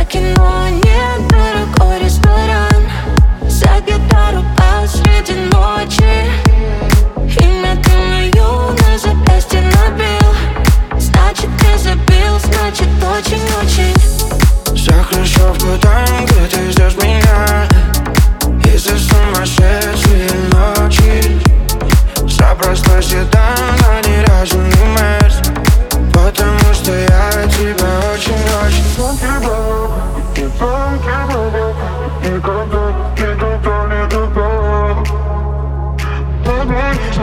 кино, недорогой ресторан. За гитару посреди ночи. Имя ты мою на запястье набил. Значит, ты забил, значит, очень-очень. Все хорошо в там, где ты ждешь меня. И за сумасшедшие ночи запросто седан, а не разумный мест. Потому что я тебя очень-очень никогда не любил. Подмани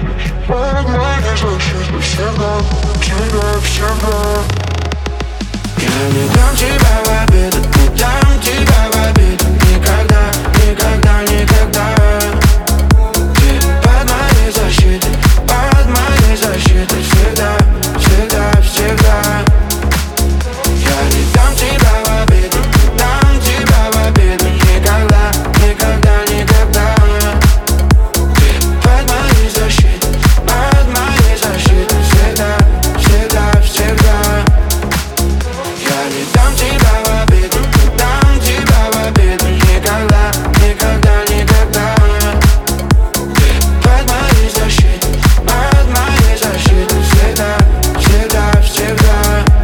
защиту всегда, всегда. Я не дам тебя в обиду, не дам тебя в обиду. Никогда, никогда, никогда. Ты под моей защитой всегда, всегда, всегда. Я не дам тебя в обиду, не дам тебя в обиду. Никогда, никогда, никогда. Ты под моей защитой всегда, всегда, всегда. Я не дам тебя в обиду, не дам тебя в обиду. Никогда, никогда, никогда. Ты под моей защитой всегда, всегда, всегда.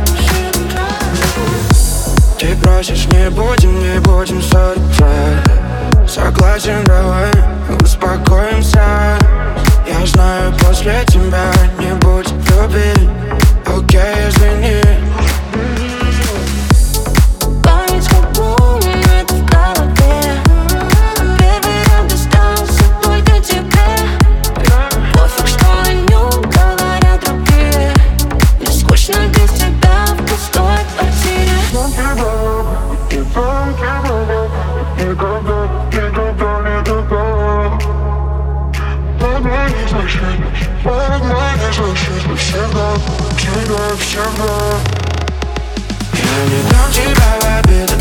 Ты просишь, не будем ссориться. Согласен, давай успокоимся. Я знаю, после тебя не будет любви. Окей, извини. Память как бум, это в голове. Первый раз достался только тебе. Пофиг, что о нем говорят другие. Мне скучно без тебя в пустой квартире. Никогда, никогда не любил. Под моей защитой всегда, всегда, всегда. Я не дам тебя в обиду.